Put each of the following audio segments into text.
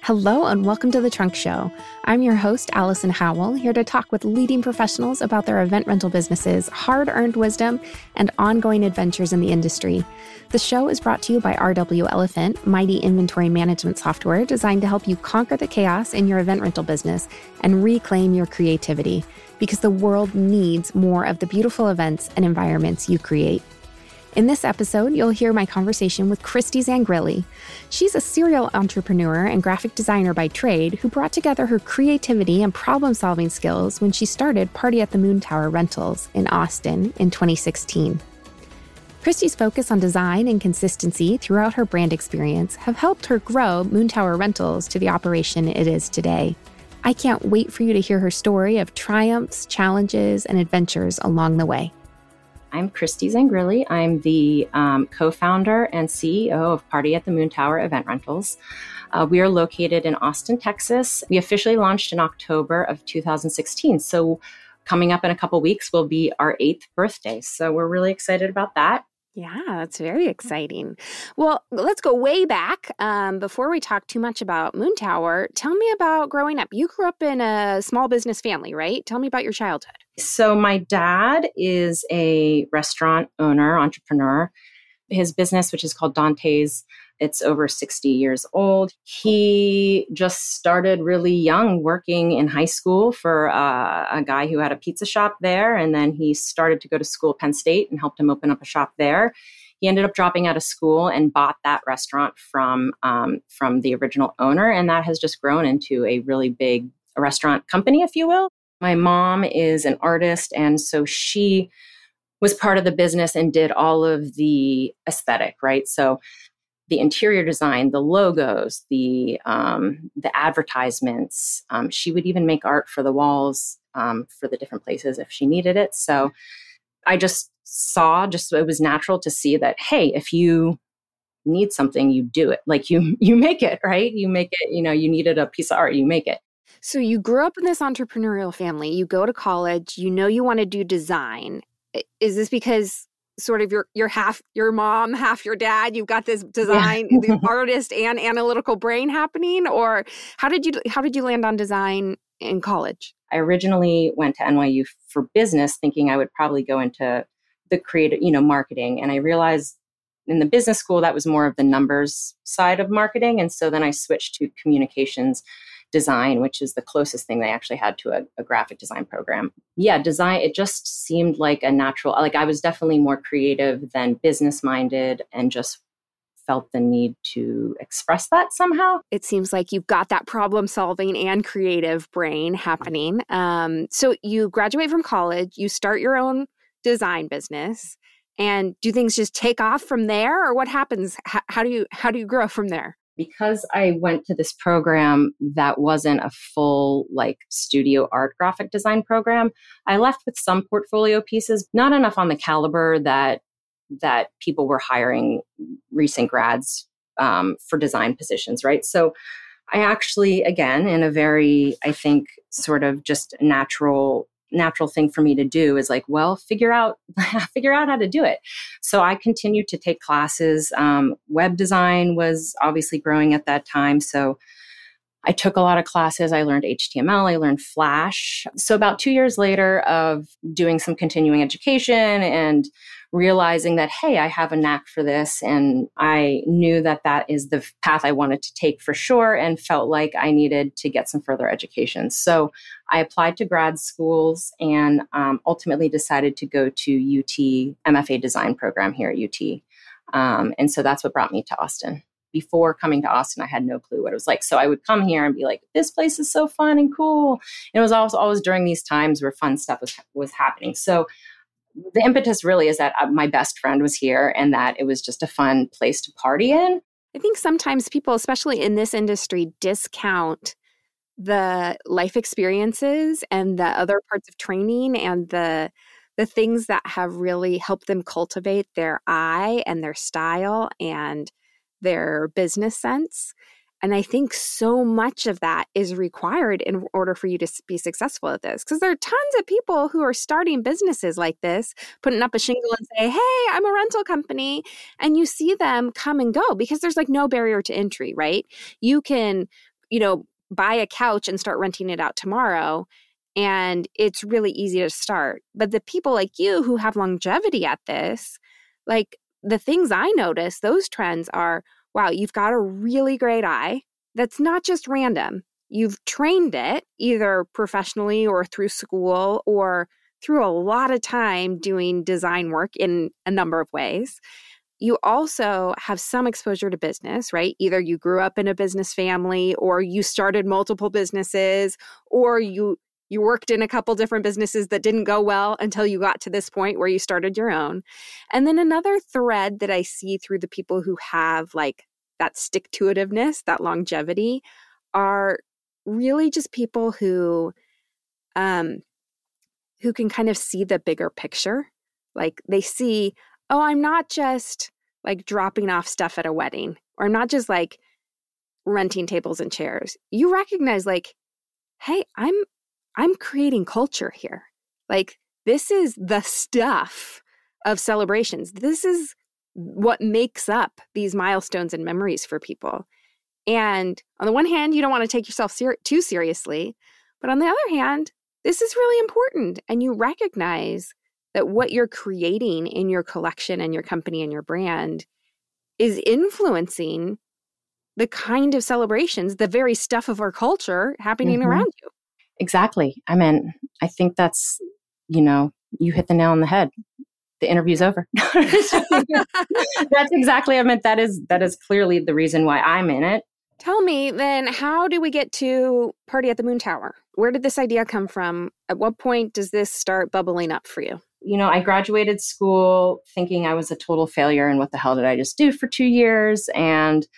Hello and welcome to The Trunk Show. I'm your host, Allison Howell, here to talk with leading professionals about their event rental businesses, hard-earned wisdom, and ongoing adventures in the industry. The show is brought to you by RW Elephant, mighty inventory management software designed to help you conquer the chaos in your event rental business and reclaim your creativity, because the world needs more of the beautiful events and environments you create. In this episode, you'll hear my conversation with Christy Zangrilli. She's a serial entrepreneur and graphic designer by trade who brought together her creativity and problem-solving skills when she started Party at the Moontower Rentals in Austin in 2016. Christy's focus on design and consistency throughout her brand experience have helped her grow Moontower Rentals to the operation it is today. I can't wait for you to hear her story of triumphs, challenges, and adventures along the way. I'm Christy Zangrilli. I'm the co-founder and CEO of Party at the Moontower Event Rentals. We are located in Austin, Texas. We officially launched in October of 2016. So coming up in a couple weeks will be our 8th birthday. So we're really excited about that. Yeah, that's very exciting. Well, let's go way back. Before we talk too much about Moontower, tell me about growing up. You grew up in a small business family, right? Tell me about your childhood. So my dad is a restaurant owner, entrepreneur. His business, which is called Dante's, it's over 60 years old. He just started really young working in high school for a guy who had a pizza shop there. And then he started to go to school at Penn State and helped him open up a shop there. He ended up dropping out of school and bought that restaurant from the original owner. And that has just grown into a really big restaurant company, if you will. My mom is an artist, and so she was part of the business and did all of the aesthetic, right? So the interior design, the logos, the advertisements. She would even make art for the walls for the different places if she needed it. So I just saw, it was natural to see that, hey, if you need something, you do it. Like you make it, right? You make it, you needed a piece of art, you make it. So you grew up in this entrepreneurial family. You go to college. You want to do design. Is this because sort of you're half your mom, half your dad? You've got this design, the artist and analytical brain happening, or how did you land on design in college? I originally went to NYU for business, thinking I would probably go into the creative, marketing, and I realized in the business school that was more of the numbers side of marketing, and so then I switched to communications design, which is the closest thing they actually had to a graphic design program. Yeah, design, it just seemed like a natural, like I was definitely more creative than business minded and just felt the need to express that somehow. It seems like you've got that problem solving and creative brain happening. So you graduate from college, you start your own design business, and do things just take off from there, or what happens? How do you grow from there? Because I went to this program that wasn't a full studio art graphic design program, I left with some portfolio pieces, not enough on the caliber that people were hiring recent grads for design positions, right? So I actually, again, in a very, I think, sort of just natural thing for me to do is figure out how to do it. So I continued to take classes. Web design was obviously growing at that time. So I took a lot of classes. I learned HTML, I learned Flash. So about 2 years later of doing some continuing education and realizing that, hey, I have a knack for this. And I knew that is the path I wanted to take for sure, and felt like I needed to get some further education. So I applied to grad schools and ultimately decided to go to UT MFA design program here at UT. And so that's what brought me to Austin. Before coming to Austin, I had no clue what it was like. So I would come here and be like, this place is so fun and cool. And it was always during these times where fun stuff was happening. So the impetus really is that my best friend was here and that it was just a fun place to party in. I think sometimes people, especially in this industry, discount the life experiences and the other parts of training and the things that have really helped them cultivate their eye and their style and their business sense. And I think so much of that is required in order for you to be successful at this. Because there are tons of people who are starting businesses like this, putting up a shingle and say, hey, I'm a rental company. And you see them come and go because there's no barrier to entry, right? You can buy a couch and start renting it out tomorrow. And it's really easy to start. But the people like you who have longevity at this, like the things I notice, those trends are, wow, you've got a really great eye. That's not just random. You've trained it either professionally or through school or through a lot of time doing design work in a number of ways. You also have some exposure to business, right? Either you grew up in a business family or you started multiple businesses or you worked in a couple different businesses that didn't go well until you got to this point where you started your own. And then another thread that I see through the people who have like that stick-to-itiveness, that longevity, are really just people who can kind of see the bigger picture. Like they see, oh, I'm not just like dropping off stuff at a wedding, or I'm not just like renting tables and chairs. You recognize like, hey, I'm creating culture here. Like this is the stuff of celebrations. This is what makes up these milestones and memories for people. And on the one hand, you don't want to take yourself too seriously, but on the other hand, this is really important. And you recognize that what you're creating in your collection and your company and your brand is influencing the kind of celebrations, the very stuff of our culture happening around you. Exactly. I mean, I think that's, you hit the nail on the head. The interview's over. That's exactly, I meant that is clearly the reason why I'm in it. Tell me then, how do we get to Party at the Moon Tower? Where did this idea come from? At what point does this start bubbling up for you? I graduated school thinking I was a total failure and what the hell did I just do for 2 years? And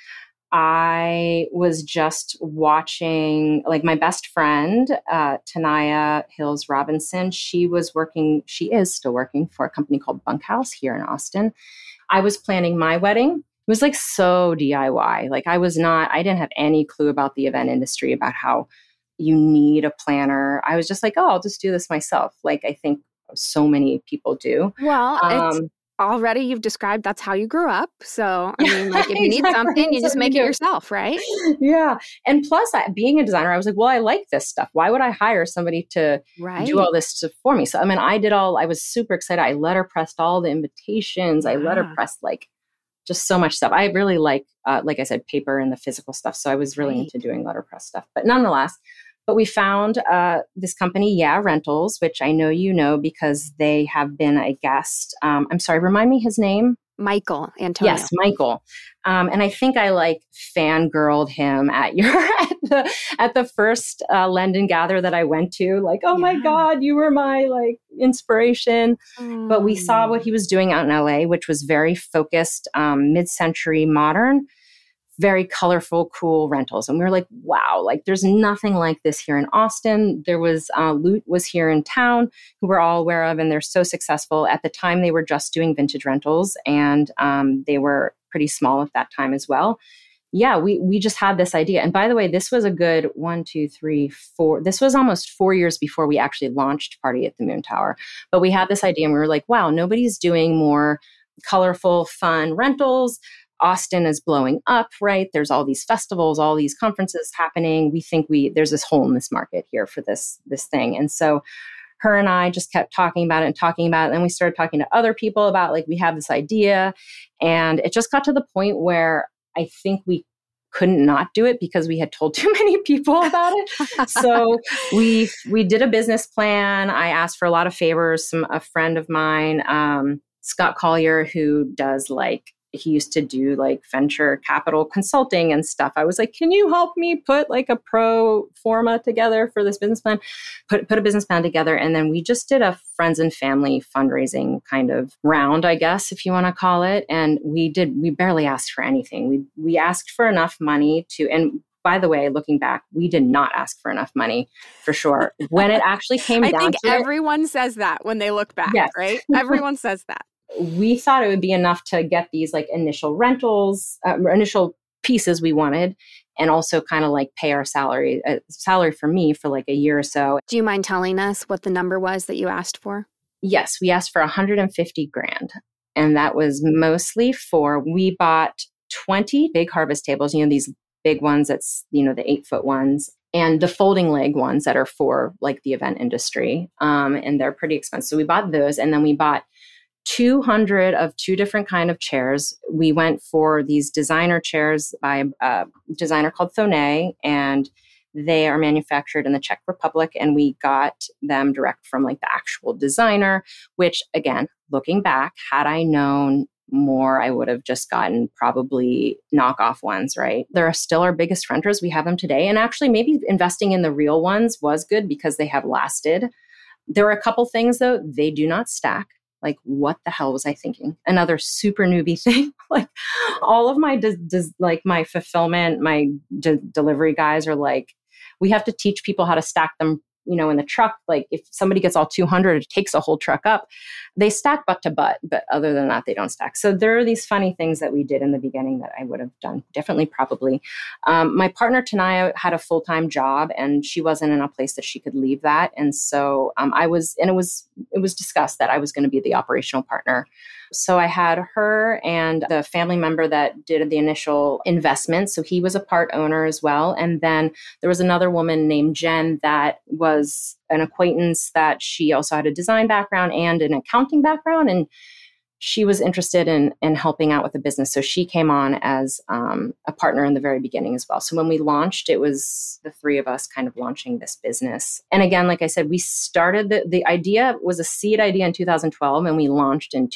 I was just watching, like my best friend, Tanaya Hills Robinson, she is still working for a company called Bunkhouse here in Austin. I was planning my wedding. It was like so DIY. Like I didn't have any clue about the event industry, about how you need a planner. I was just like, oh, I'll just do this myself. Like I think so many people do. Well, it's already you've described that's how you grew up. So, I mean, like if you need something, you just make it yourself, right? Yeah. And plus, being a designer, I was like, well, I like this stuff. Why would I hire somebody to do all this stuff for me? So, I mean, I was super excited. I letterpressed all the invitations. I letterpressed like just so much stuff. I really like I said, paper and the physical stuff. So I was really into doing letterpress stuff. But nonetheless, we found this company, Rentals, which I know you know because they have been a guest. I'm sorry, remind me his name? Michael Antonio. Yes, Michael. And I think I like fangirled him at the first Lend and Gather that I went to. Like, oh my God, you were my like inspiration. But we saw what he was doing out in LA, which was very focused, mid-century modern, very colorful, cool rentals. And we were like, wow, like there's nothing like this here in Austin. There was, Loot was here in town, who we're all aware of, and they're so successful. At the time, they were just doing vintage rentals, and they were pretty small at that time as well. Yeah, we just had this idea. And by the way, this was a good 1, 2, 3, 4. This was almost 4 years before we actually launched Party at the Moon Tower. But we had this idea and we were like, wow, nobody's doing more colorful, fun rentals. Austin is blowing up, right? There's all these festivals, all these conferences happening. We think there's this hole in this market here for this thing. And so her and I just kept talking about it. And then we started talking to other people about like, we have this idea. And it just got to the point where I think we couldn't not do it because we had told too many people about it. So we did a business plan. I asked for a lot of favors. A friend of mine, Scott Collier, who does he used to do like venture capital consulting and stuff. I was like, can you help me put like a pro forma together for this business plan? Put a business plan together. And then we just did a friends and family fundraising kind of round, I guess, if you want to call it. And we barely asked for anything. We asked for enough money and by the way, looking back, we did not ask for enough money for sure. When it actually came down to it. I think everyone says that when they look back, right? Everyone says that. We thought it would be enough to get these like initial rentals, initial pieces we wanted, and also kind of like pay our salary for me for like a year or so. Do you mind telling us what the number was that you asked for? Yes, we asked for $150,000. And that was mostly we bought 20 big harvest tables, these big ones that's, the 8-foot ones, and the folding leg ones that are for like the event industry. And they're pretty expensive. So we bought those, and then we bought 200 of 2 different kind of chairs. We went for these designer chairs by a designer called Thonet, and they are manufactured in the Czech Republic, and we got them direct from like the actual designer, which again, looking back, had I known more, I would have just gotten probably knockoff ones, right? They're still our biggest renters. We have them today. And actually maybe investing in the real ones was good because they have lasted. There are a couple things though, they do not stack. Like, what the hell was I thinking? Another super newbie thing. Like, all of my my fulfillment, my delivery guys are like, we have to teach people how to stack them, in the truck. Like, if somebody gets all 200, it takes a whole truck up. They stack butt to butt, but other than that, they don't stack. So there are these funny things that we did in the beginning that I would have done differently, probably. My partner, Tanaya, had a full-time job, and she wasn't in a place that she could leave that. And so it was discussed that I was going to be the operational partner. So I had her and the family member that did the initial investment. So he was a part owner as well. And then there was another woman named Jen that was an acquaintance that she also had a design background and an accounting background. And she was interested in helping out with the business. So she came on as a partner in the very beginning as well. So when we launched, it was the 3 of us kind of launching this business. And again, like I said, we started, the idea was a seed idea in 2012, and we launched in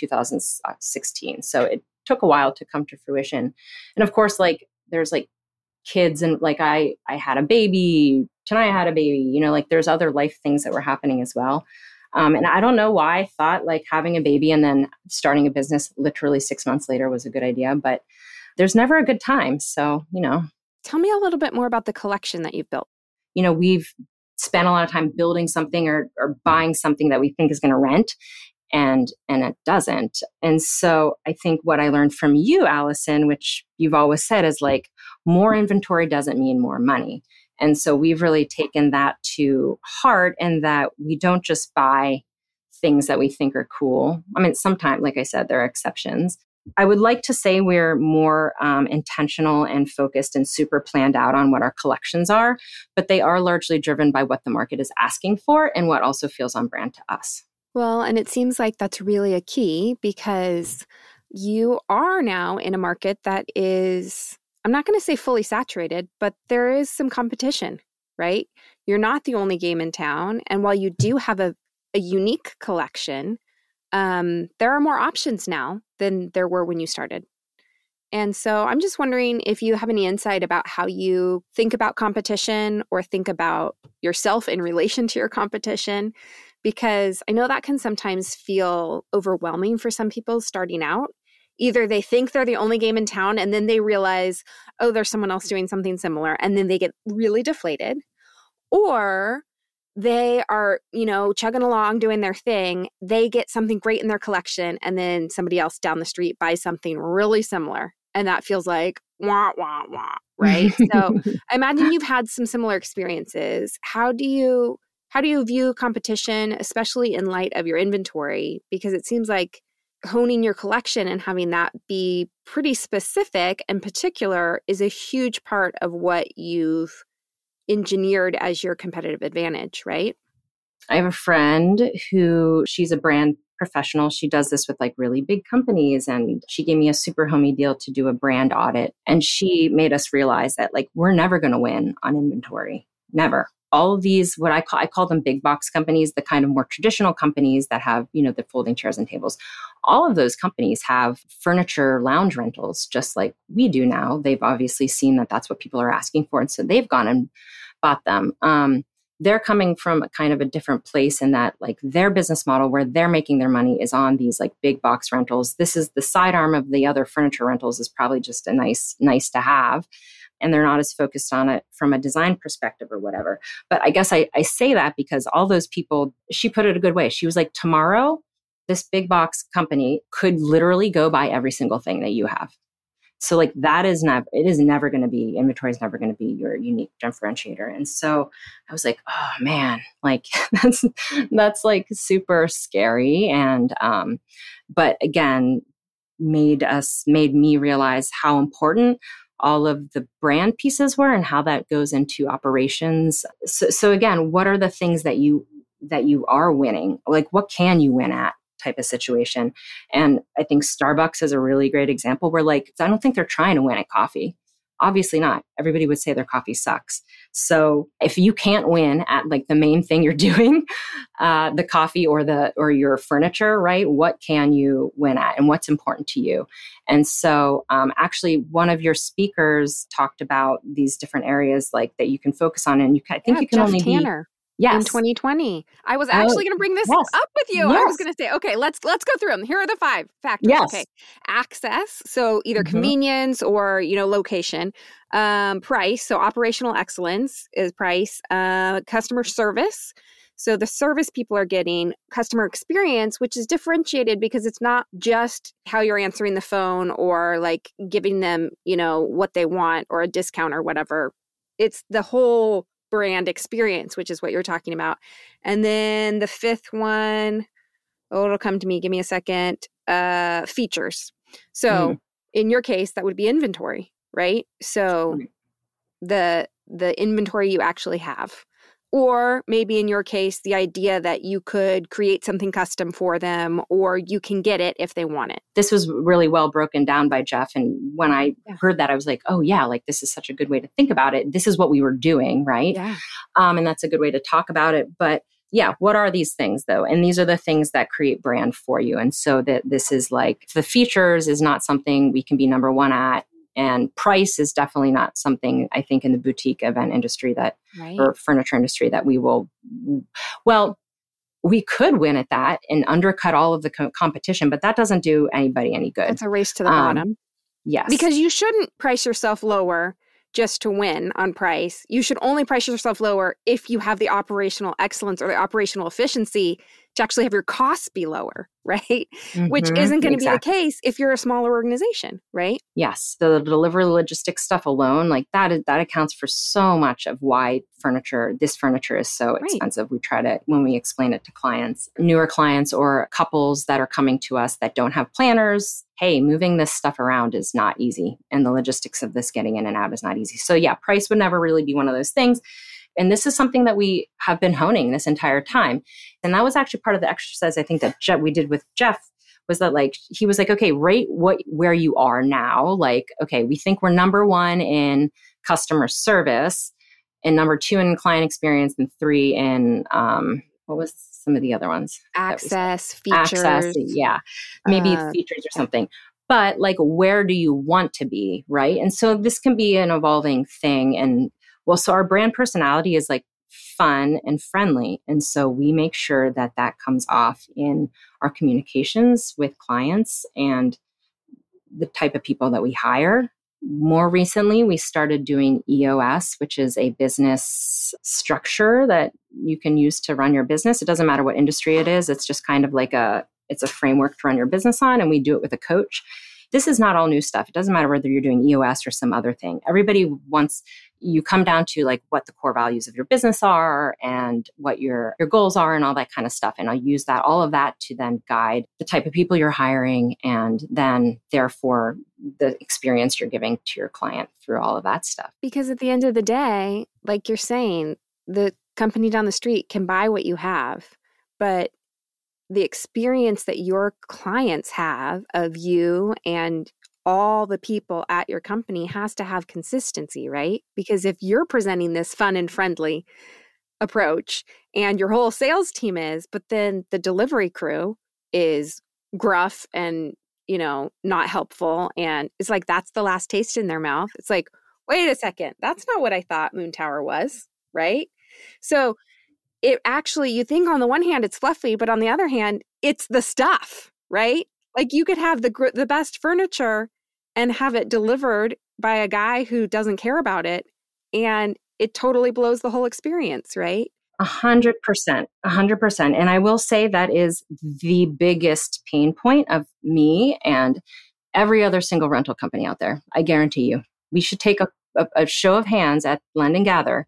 2016. So it took a while to come to fruition. And of course, like there's like kids, and like I had a baby, Tanaya had a baby, like there's other life things that were happening as well. And I don't know why I thought like having a baby and then starting a business literally 6 months later was a good idea, but there's never a good time. So, Tell me a little bit more about the collection that you've built. We've spent a lot of time building something or buying something that we think is going to rent, and it doesn't. And so I think what I learned from you, Allison, which you've always said, is like more inventory doesn't mean more money. And so we've really taken that to heart, and that we don't just buy things that we think are cool. I mean, sometimes, like I said, there are exceptions. I would like to say we're more intentional and focused and super planned out on what our collections are, but they are largely driven by what the market is asking for and what also feels on brand to us. Well, and it seems like that's really a key, because you are now in a market that is, I'm not going to say fully saturated, but there is some competition, right? You're not the only game in town. And while you do have a unique collection, there are more options now than there were when you started. And so I'm just wondering if you have any insight about how you think about competition or think about yourself in relation to your competition, because I know that can sometimes feel overwhelming for some people starting out. Either they think they're the only game in town, and then they realize, oh, there's someone else doing something similar, and then they get really deflated. Or they are, chugging along, doing their thing. They get something great in their collection, and then somebody else down the street buys something really similar. And that feels like, wah, wah, wah, right? So I imagine you've had some similar experiences. How do you view competition, especially in light of your inventory? Because it seems like honing your collection and having that be pretty specific and particular is a huge part of what you've engineered as your competitive advantage, right? I have a friend who, she's a brand professional. She does this with like really big companies, and she gave me a super homey deal to do a brand audit. And she made us realize that like, we're never going to win on inventory. Never. All of these, what I call them big box companies, the kind of more traditional companies that have, the folding chairs and tables. All of those companies have furniture lounge rentals, just like we do now. They've obviously seen that that's what people are asking for. And so they've gone and bought them. They're coming from a kind of a different place in that like their business model where they're making their money is on these like big box rentals. This is the sidearm of the other furniture rentals, is probably just a nice to have. And they're not as focused on it from a design perspective or whatever. But I guess I say that because all those people, she put it a good way. She was like, tomorrow, this big box company could literally go buy every single thing that you have. So like it is never going to be, inventory is never going to be your unique differentiator. And so I was like, oh man, like that's like super scary. And, but again, made me realize how important all of the brand pieces were and how that goes into operations. So again, what are the things that you are winning? Like, what can you win at type of situation? And I think Starbucks is a really great example where, like, I don't think they're trying to win at coffee. Obviously not. Everybody would say their coffee sucks. So if you can't win at like the main thing you're doing, the coffee or your furniture, right? What can you win at and what's important to you? And so actually one of your speakers talked about these different areas like that you can focus on, and I think you can Jeff only Tanner. Yes. In 2020. I was actually going to bring this up with you. Yes. I was going to say, okay, let's go through them. Here are the 5 factors. Yes. Okay. Access. So either convenience or, location. Price. So operational excellence is price. Customer service. So the service people are getting. Customer experience, which is differentiated because it's not just how you're answering the phone or like giving them, what they want or a discount or whatever. It's the whole brand experience, which is what you're talking about. And then the 5th one, it'll come to me. Give me a second. Features. So in your case, that would be inventory, right? So the inventory you actually have. Or maybe in your case, the idea that you could create something custom for them, or you can get it if they want it. This was really well broken down by Jeff. And when I heard that, I was like, oh yeah, like this is such a good way to think about it. This is what we were doing, right? Yeah. And that's a good way to talk about it. But yeah, what are these things though? And these are the things that create brand for you. And so that this is like the features is not something we can be number one at. And price is definitely not something I think in the boutique event industry or furniture industry that we will, we could win at that and undercut all of the competition, but that doesn't do anybody any good. It's a race to the bottom. Yes. Because you shouldn't price yourself lower just to win on price. You should only price yourself lower if you have the operational excellence or the operational efficiency to actually have your costs be lower, right? Which isn't going to be the case if you're a smaller organization, right? Yes. The delivery logistics stuff alone, like that accounts for so much of why this furniture is so expensive. We try to, when we explain it to clients, newer clients or couples that are coming to us that don't have planners, hey, moving this stuff around is not easy. And the logistics of this getting in and out is not easy. So yeah, price would never really be one of those things. And this is something that we have been honing this entire time. And that was actually part of the exercise I think that we did with Jeff was that like, he was like, okay, rate where you are now. Like, okay, we think we're number 1 in customer service and number 2 in client experience and 3 in, what was some of the other ones? Features. Yeah. Maybe features or something. But like, where do you want to be? Right. And so this can be an evolving thing. And so our brand personality is like fun and friendly. And so we make sure that comes off in our communications with clients and the type of people that we hire. More recently, we started doing EOS, which is a business structure that you can use to run your business. It doesn't matter what industry it is. It's just kind of like it's a framework to run your business on. And we do it with a coach. This is not all new stuff. It doesn't matter whether you're doing EOS or some other thing. Everybody wants, you come down to like what the core values of your business are and what your goals are and all that kind of stuff. And I'll use all of that to then guide the type of people you're hiring and then therefore the experience you're giving to your client through all of that stuff. Because at the end of the day, like you're saying, the company down the street can buy what you have, but the experience that your clients have of you and all the people at your company has to have consistency, right? Because if you're presenting this fun and friendly approach and your whole sales team is, but then the delivery crew is gruff and, not helpful. And it's like, that's the last taste in their mouth. It's like, wait a second, that's not what I thought Moon Tower was, right? So it actually, you think on the one hand, it's fluffy, but on the other hand, it's the stuff, right? Like you could have the best furniture and have it delivered by a guy who doesn't care about it. And it totally blows the whole experience, right? 100%. And I will say that is the biggest pain point of me and every other single rental company out there. I guarantee you. We should take a show of hands at Blend and Gather.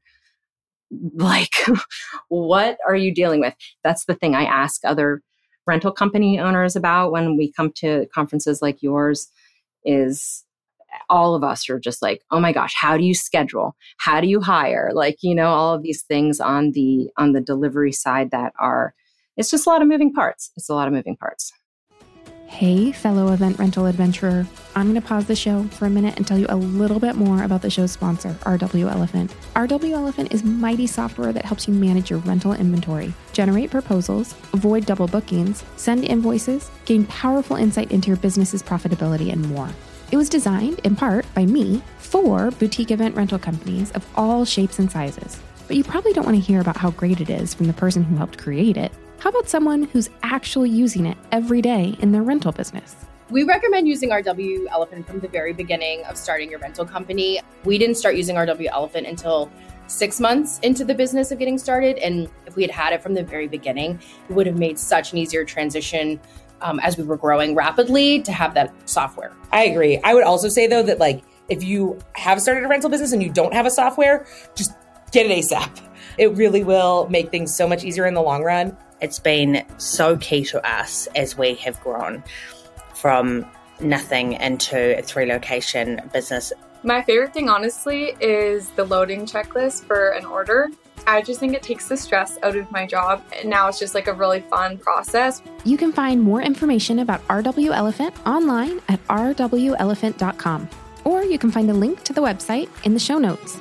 Like, what are you dealing with? That's the thing I ask other rental company owners about when we come to conferences like yours is all of us are just like, oh my gosh, how do you schedule? How do you hire? Like, all of these things on the delivery side it's just a lot of moving parts. It's a lot of moving parts. Hey, fellow event rental adventurer. I'm going to pause the show for a minute and tell you a little bit more about the show's sponsor, RW Elephant. RW Elephant is mighty software that helps you manage your rental inventory, generate proposals, avoid double bookings, send invoices, gain powerful insight into your business's profitability, and more. It was designed, in part, by me for boutique event rental companies of all shapes and sizes. But you probably don't want to hear about how great it is from the person who helped create it. How about someone who's actually using it every day in their rental business? We recommend using RW Elephant from the very beginning of starting your rental company. We didn't start using RW Elephant until 6 months into the business of getting started. And if we had had it from the very beginning, it would have made such an easier transition as we were growing rapidly to have that software. I agree. I would also say, though, that if you have started a rental business and you don't have a software, just get it ASAP. It really will make things so much easier in the long run. It's been so key to us as we have grown from nothing into a 3-location business. My favorite thing, honestly, is the loading checklist for an order. I just think it takes the stress out of my job, and now it's just like a really fun process. You can find more information about RW Elephant online at rwelephant.com, or you can find a link to the website in the show notes.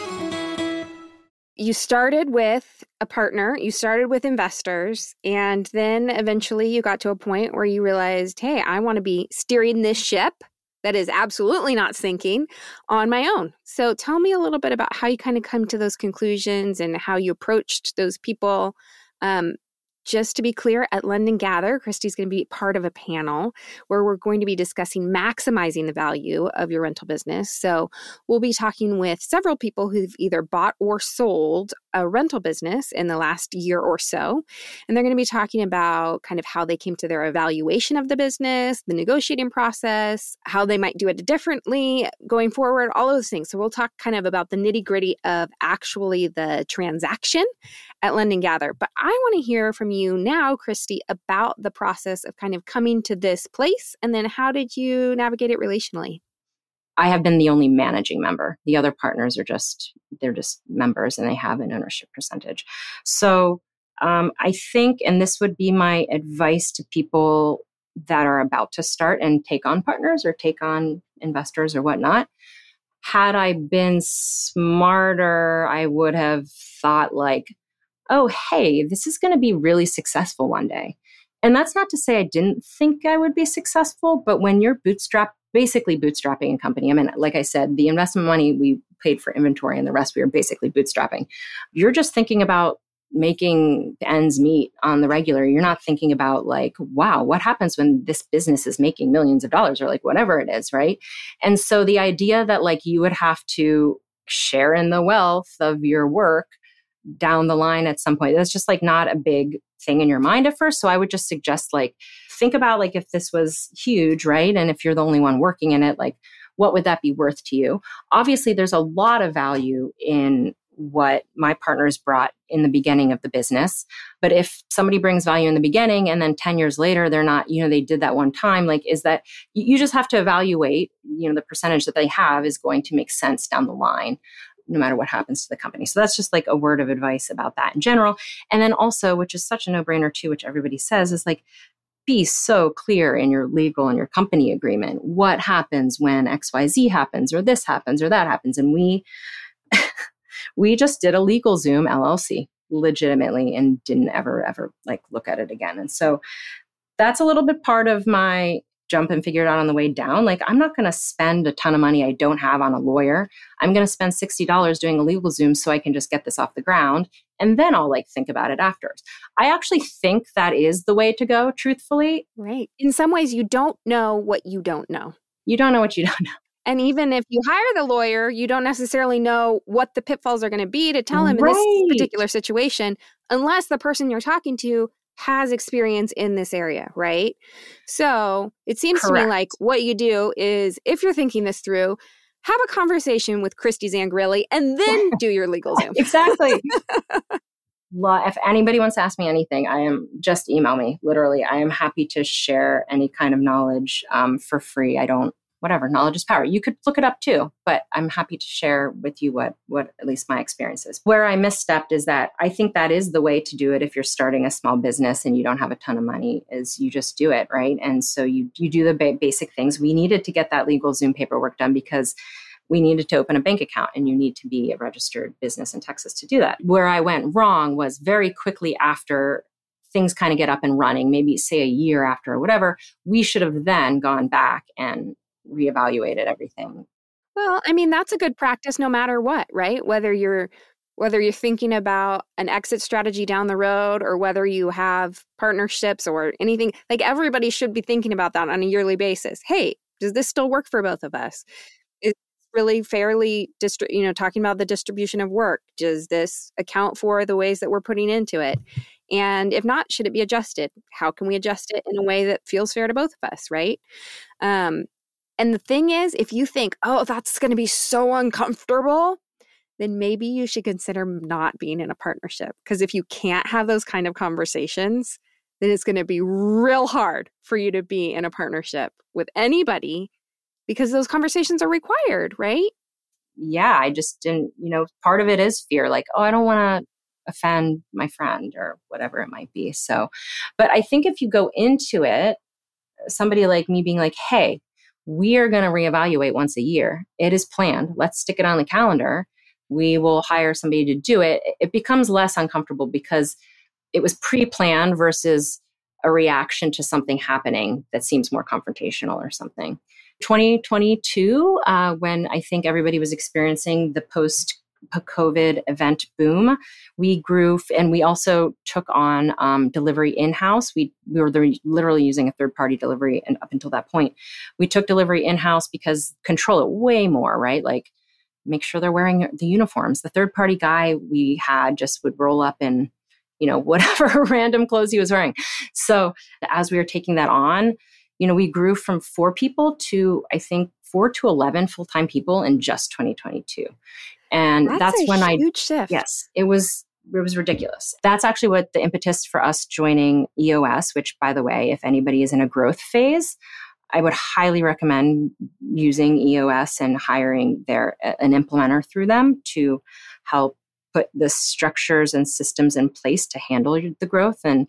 You started with a partner, you started with investors, and then eventually you got to a point where you realized, hey, I want to be steering this ship that is absolutely not sinking on my own. So tell me a little bit about how you kind of come to those conclusions and how you approached those people. Just to be clear, at Lend & Gather, Christy's going to be part of a panel where we're going to be discussing maximizing the value of your rental business. So we'll be talking with several people who've either bought or sold a rental business in the last year or so. And they're going to be talking about kind of how they came to their evaluation of the business, the negotiating process, how they might do it differently going forward, all of those things. So we'll talk kind of about the nitty-gritty of actually the transaction at Lend & Gather. But I want to hear from you now, Christy, about the process of kind of coming to this place, and then how did you navigate it relationally? I have been the only managing member. The other partners they're just members and they have an ownership percentage. So I think, and this would be my advice to people that are about to start and take on partners or take on investors or whatnot. Had I been smarter, I would have thought oh, hey, this is going to be really successful one day. And that's not to say I didn't think I would be successful, but when you're basically bootstrapping a company, I mean, like I said, the investment money we paid for inventory and the rest we were basically bootstrapping. You're just thinking about making ends meet on the regular. You're not thinking about wow, what happens when this business is making millions of dollars or whatever it is, right? And so the idea that you would have to share in the wealth of your work down the line at some point, that's just not a big thing in your mind at first. So I would just suggest think about if this was huge, right? And if you're the only one working in it, what would that be worth to you? Obviously, there's a lot of value in what my partners brought in the beginning of the business. But if somebody brings value in the beginning and then 10 years later, they're not, they did that one time, is that you just have to evaluate, the percentage that they have is going to make sense down the line, no matter what happens to the company. So that's just a word of advice about that in general. And then also, which is such a no-brainer too, which everybody says, is be so clear in your legal and your company agreement. What happens when XYZ happens or this happens or that happens? And we just did a LegalZoom LLC legitimately and didn't ever look at it again. And so that's a little bit part of my jump and figure it out on the way down. I'm not going to spend a ton of money I don't have on a lawyer. I'm going to spend $60 doing a LegalZoom so I can just get this off the ground. And then I'll think about it after. I actually think that is the way to go, truthfully. Right. In some ways, you don't know what you don't know. You don't know what you don't know. And even if you hire the lawyer, you don't necessarily know what the pitfalls are going to be to tell him in this particular situation, unless the person you're talking to has experience in this area, right? So it seems to me what you do is, if you're thinking this through, have a conversation with Christy Zangrilli and then do your LegalZoom. Exactly. If anybody wants to ask me anything, just email me. Literally, I am happy to share any kind of knowledge for free. I don't whatever, knowledge is power. You could look it up too, but I'm happy to share with you what at least my experience is. Where I misstepped is that I think that is the way to do it if you're starting a small business and you don't have a ton of money, is you just do it, right? And so you do the basic things. We needed to get that legal Zoom paperwork done because we needed to open a bank account, and you need to be a registered business in Texas to do that. Where I went wrong was very quickly after things kind of get up and running, maybe say a year after or whatever, we should have then gone back and reevaluated everything. Well, I mean, that's a good practice no matter what, right? Whether you're thinking about an exit strategy down the road or whether you have partnerships or anything, like everybody should be thinking about that on a yearly basis. Hey, does this still work for both of us? It's really fairly, talking about the distribution of work. Does this account for the ways that we're putting into it? And if not, should it be adjusted? How can we adjust it in a way that feels fair to both of us, right? And the thing is, if you think, oh, that's going to be so uncomfortable, then maybe you should consider not being in a partnership. Because if you can't have those kind of conversations, then it's going to be real hard for you to be in a partnership with anybody because those conversations are required, right? Yeah, I just didn't, part of it is fear. Like, oh, I don't want to offend my friend or whatever it might be. So, but I think if you go into it, somebody like me being like, hey, we are going to reevaluate once a year. It is planned. Let's stick it on the calendar. We will hire somebody to do it. It becomes less uncomfortable because it was pre-planned versus a reaction to something happening that seems more confrontational or something. 2022, when I think everybody was experiencing the post-COVID event boom, we grew, and we also took on delivery in-house. We were literally using a third-party delivery, and up until that point, we took delivery in-house because control it way more, right? Like make sure they're wearing the uniforms. The third-party guy we had just would roll up in, whatever random clothes he was wearing. So as we were taking that on, we grew from 4 people to, I think, 4 to 11 full-time people in just 2022. And that's when a huge shift. Yes, it was ridiculous. That's actually what the impetus for us joining EOS, which, by the way, if anybody is in a growth phase, I would highly recommend using EOS and hiring an implementer through them to help put the structures and systems in place to handle the growth. And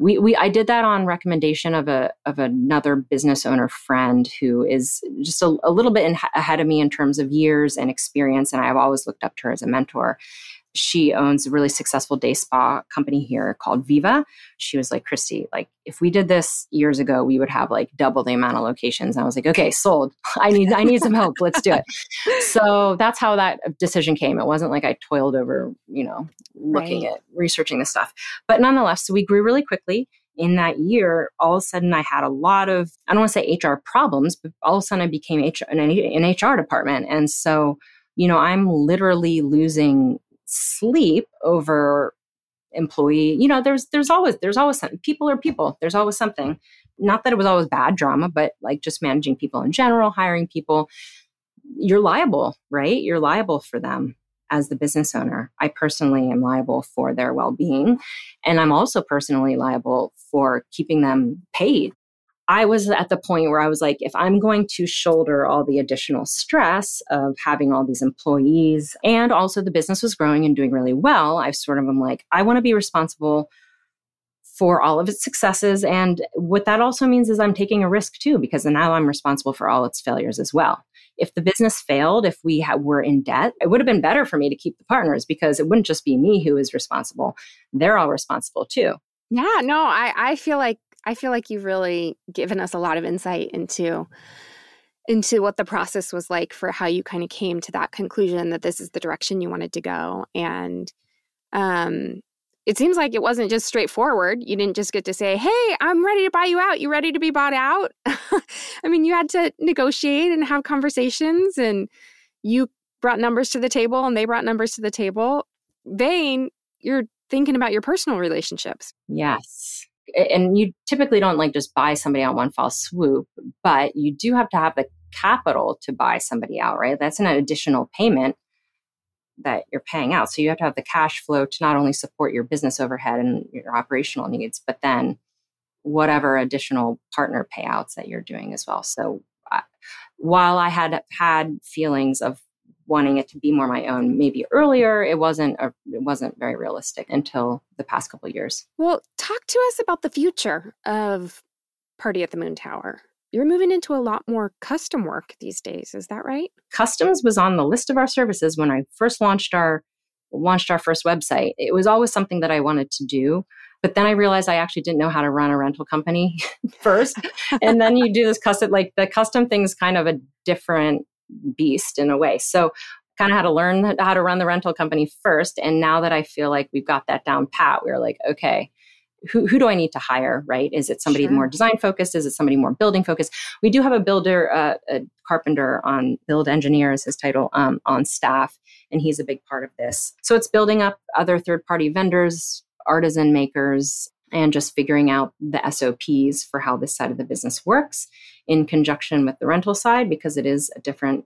I did that on recommendation of another business owner friend who is just a little bit ahead of me in terms of years and experience. And I've always looked up to her as a mentor. She owns a really successful day spa company here called Viva. She was like, Christy, like if we did this years ago, we would have like double the amount of locations. And I was like, okay, sold. I need some help. Let's do it. So that's how that decision came. It wasn't like I toiled over, looking at researching this stuff. But nonetheless, so we grew really quickly. In that year, all of a sudden I had a lot of, I don't want to say HR problems, but all of a sudden I became an HR department. And so, I'm literally losing sleep over employee. There's always something. People are people. There's always something. Not that it was always bad drama, but like just managing people in general, hiring people, you're liable, right? You're liable for them as the business owner. I personally am liable for their well-being. And I'm also personally liable for keeping them paid. I was at the point where I was like, if I'm going to shoulder all the additional stress of having all these employees, and also the business was growing and doing really well, I sort of am like, I want to be responsible for all of its successes. And what that also means is I'm taking a risk too, because now I'm responsible for all its failures as well. If the business failed, if we were in debt, it would have been better for me to keep the partners because it wouldn't just be me who is responsible. They're all responsible too. Yeah, no, I feel like you've really given us a lot of insight into what the process was like for how you kind of came to that conclusion that this is the direction you wanted to go. And it seems like it wasn't just straightforward. You didn't just get to say, hey, I'm ready to buy you out. You ready to be bought out? I mean, you had to negotiate and have conversations, and you brought numbers to the table and they brought numbers to the table. Vane, you're thinking about your personal relationships. Yes. And you typically don't like just buy somebody out one fell swoop, but you do have to have the capital to buy somebody out, right? That's an additional payment that you're paying out. So you have to have the cash flow to not only support your business overhead and your operational needs, but then whatever additional partner payouts that you're doing as well. So while I had had feelings of wanting it to be more my own maybe earlier, it wasn't very realistic until the past couple of years. Well, talk to us about the future of Party at the Moon Tower. You're moving into a lot more custom work these days. Is that right? Customs was on the list of our services when I first launched our first website. It was always something that I wanted to do. But then I realized I actually didn't know how to run a rental company first. And then you do this custom, like the custom thing is kind of a different beast in a way. So kind of had to learn how to run the rental company first. And now that I feel like we've got that down pat, we're like, okay, who do I need to hire, right? Is it somebody more design focused? Is it somebody more building focused? We do have a builder, a carpenter on build engineer is his title, on staff. And he's a big part of this. So it's building up other third-party vendors, artisan makers, and just figuring out the SOPs for how this side of the business works in conjunction with the rental side, because it's different.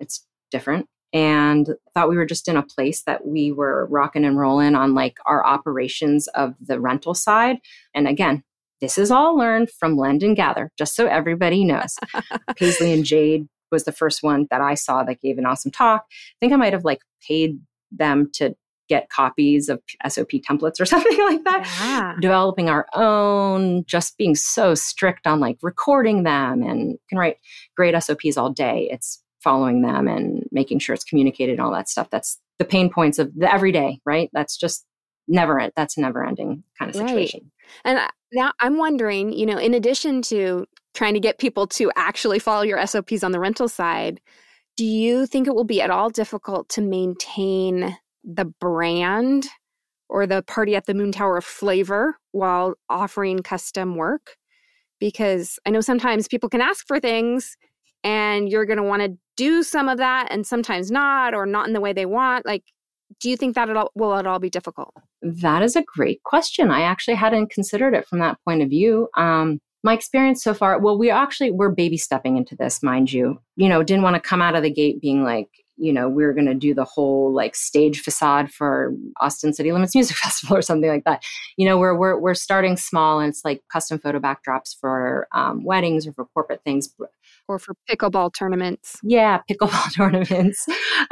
And thought we were just in a place that we were rocking and rolling on like our operations of the rental side. And again, this is all learned from Lend and Gather, just so everybody knows. Paisley and Jade was the first one that I saw that gave an awesome talk. I think I might have like paid them to get copies of SOP templates or something like that. Yeah. Developing our own, just being so strict on like recording them, and can write great SOPs all day. It's following them and making sure it's communicated and all that stuff. That's the pain points of the everyday, right? That's just that's a never ending kind of situation. Right. And now I'm wondering, in addition to trying to get people to actually follow your SOPs on the rental side, do you think it will be at all difficult to maintain the brand or the Party at the Moon Tower flavor while offering custom work? Because I know sometimes people can ask for things and you're going to want to do some of that and sometimes not, or not in the way they want. Like, do you think that will at all be difficult? That is a great question. I actually hadn't considered it from that point of view. My experience so far, well, we're baby stepping into this, mind you. Didn't want to come out of the gate being like, we're going to do the whole like stage facade for Austin City Limits Music Festival or something like that. We're starting small, and it's like custom photo backdrops for weddings or for corporate things. Or for pickleball tournaments. Yeah, pickleball tournaments.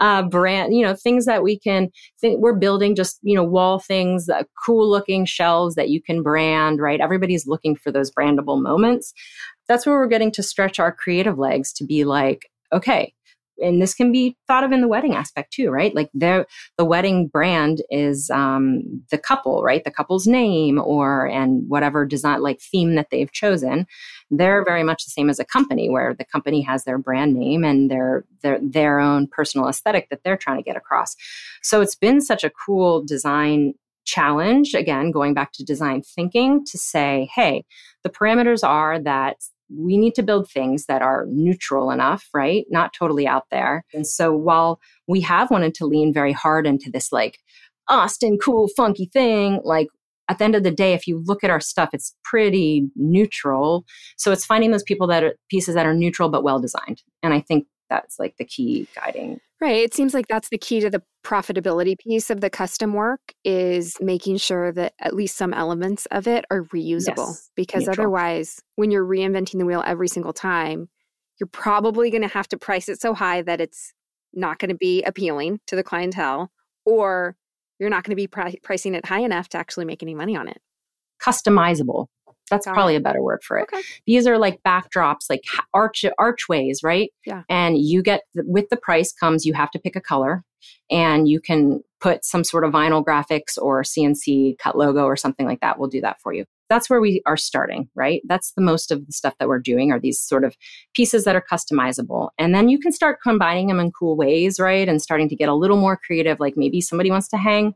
Brand, things that we can think we're building, just, wall things, cool looking shelves that you can brand, right? Everybody's looking for those brandable moments. That's where we're getting to stretch our creative legs to be like, okay, and this can be thought of in the wedding aspect too, right? Like the wedding brand is the couple, right? The couple's name and whatever design, like theme that they've chosen. They're very much the same as a company, where the company has their brand name and their own personal aesthetic that they're trying to get across. So it's been such a cool design challenge, again, going back to design thinking, to say, hey, the parameters are that we need to build things that are neutral enough, right? Not totally out there. And so while we have wanted to lean very hard into this like Austin cool, funky thing, like at the end of the day, if you look at our stuff, it's pretty neutral. So it's finding those pieces that are neutral but well designed. And I think that's like the key guiding. Right. It seems like that's the key to the profitability piece of the custom work, is making sure that at least some elements of it are reusable. Yes, because neutral. Otherwise, when you're reinventing the wheel every single time, you're probably going to have to price it so high that it's not going to be appealing to the clientele, or you're not going to be pricing it high enough to actually make any money on it. Customizable. That's probably a better word for it. Okay. These are like backdrops, like archways, right? Yeah. And you get, with the price comes, you have to pick a color, and you can put some sort of vinyl graphics or CNC cut logo or something like that. We'll do that for you. That's where we are starting, right? That's the most of the stuff that we're doing, are these sort of pieces that are customizable. And then you can start combining them in cool ways, right? And starting to get a little more creative. Like maybe somebody wants to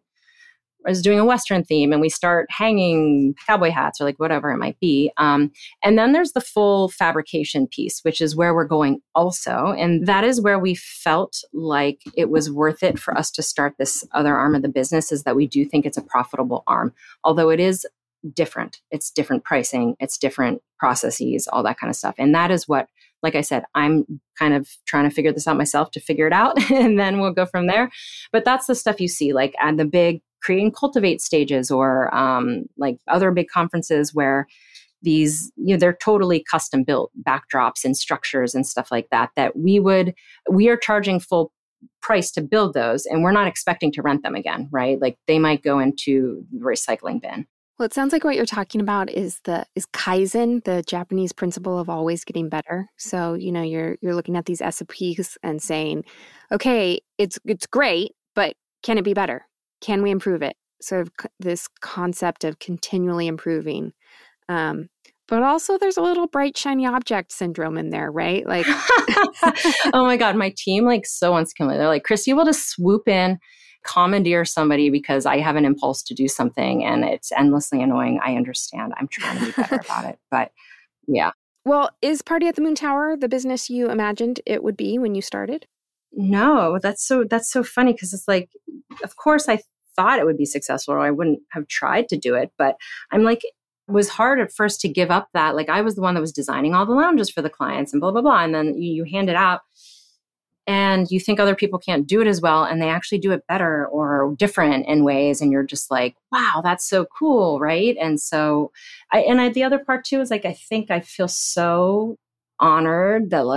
is doing a Western theme, and we start hanging cowboy hats or like whatever it might be. And then there's the full fabrication piece, which is where we're going also. And that is where we felt like it was worth it for us to start this other arm of the business, is that we do think it's a profitable arm, although it is different. It's different pricing, it's different processes, all that kind of stuff. And that is what, like I said, I'm kind of trying to figure this out myself to figure it out, and then we'll go from there. But that's the stuff you see, like at the big Create and Cultivate stages, or like other big conferences where these, they're totally custom built backdrops and structures and stuff like that, we are charging full price to build those, and we're not expecting to rent them again, right? Like they might go into the recycling bin. Well, it sounds like what you're talking about is Kaizen, the Japanese principle of always getting better. So, you're looking at these SOPs and saying, okay, it's great, but can it be better? Can we improve it? Sort of this concept of continually improving. But also there's a little bright, shiny object syndrome in there, right? Like, oh my God, my team so wants to kill me. They're like, Christy will just swoop in, commandeer somebody because I have an impulse to do something and it's endlessly annoying. I understand. I'm trying to be better about it. But yeah. Well, is Party at the Moon Tower the business you imagined it would be when you started? No, that's so funny because it's like, of course I thought it would be successful or I wouldn't have tried to do it. But I'm like, it was hard at first to give up that. Like I was the one that was designing all the lounges for the clients and blah, blah, blah. And then you hand it out. And you think other people can't do it as well, and they actually do it better or different in ways. And you're just like, wow, that's so cool, right? And so, the other part too is like, I think I feel so honored that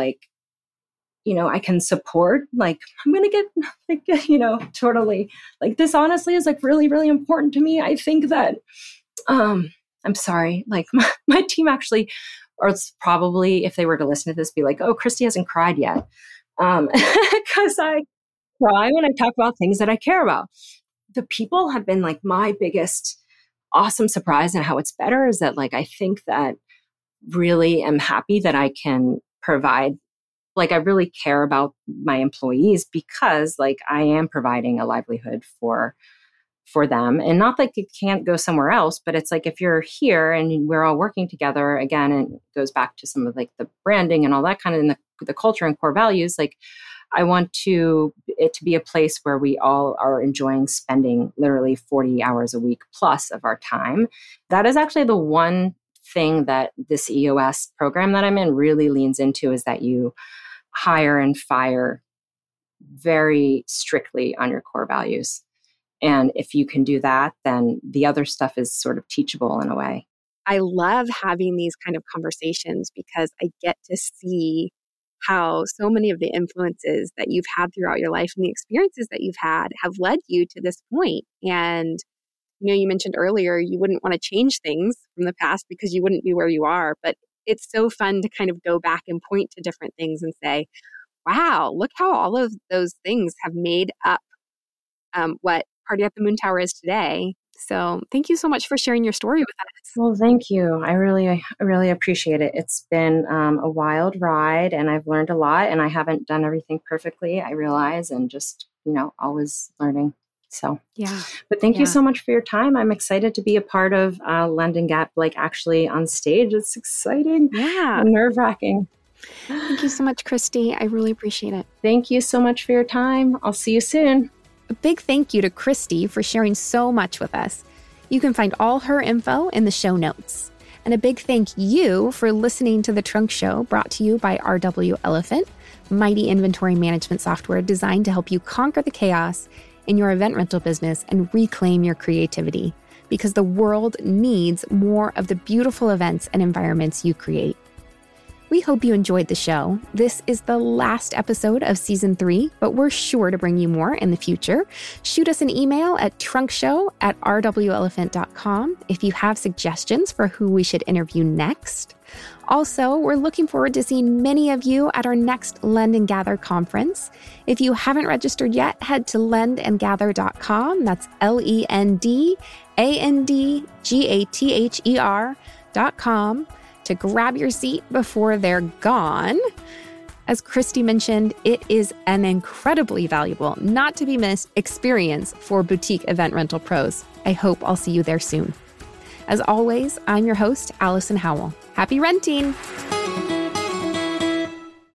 I can support, I'm going to get totally this honestly is really, really important to me. I think that, I'm sorry, my team actually, or it's probably if they were to listen to this, be like, oh, Christy hasn't cried yet. Because I cry when I talk about things that I care about. The people have been my biggest awesome surprise, and how it's better is that I think that really am happy that I can provide, I really care about my employees because I am providing a livelihood for them, and not it can't go somewhere else, but it's if you're here and we're all working together again, and it goes back to some of the branding and all that kind of, and the culture and core values. I want it to be a place where we all are enjoying spending literally 40 hours a week plus of our time. That is actually the one thing that this EOS program that I'm in really leans into, is that you hire and fire very strictly on your core values. And if you can do that, then the other stuff is sort of teachable in a way. I love having these kind of conversations because I get to see how so many of the influences that you've had throughout your life and the experiences that you've had have led you to this point. And, you mentioned earlier, you wouldn't want to change things from the past because you wouldn't be where you are. But it's so fun to kind of go back and point to different things and say, wow, look how all of those things have made up what Party at the Moon Tower is today. So thank you so much for sharing your story with us. Well, thank you. I really appreciate it. It's been a wild ride, and I've learned a lot, and I haven't done everything perfectly, I realize, and just, always learning. So, yeah. But thank you so much for your time. I'm excited to be a part of Lend & Gap, actually on stage. It's exciting. Yeah. And nerve-wracking. Thank you so much, Christy. I really appreciate it. Thank you so much for your time. I'll see you soon. A big thank you to Christy for sharing so much with us. You can find all her info in the show notes. And a big thank you for listening to The Trunk Show, brought to you by RW Elephant, mighty inventory management software designed to help you conquer the chaos in your event rental business and reclaim your creativity, because the world needs more of the beautiful events and environments you create. We hope you enjoyed the show. This is the last episode of Season 3, but we're sure to bring you more in the future. Shoot us an email at trunkshow@rwelephant.com if you have suggestions for who we should interview next. Also, we're looking forward to seeing many of you at our next Lend & Gather conference. If you haven't registered yet, head to lendandgather.com. That's LENDANDGATHER.com. to grab your seat before they're gone. As Christy mentioned, it is an incredibly valuable, not to be missed experience for boutique event rental pros. I hope I'll see you there soon. As always, I'm your host, Allison Howell. Happy renting!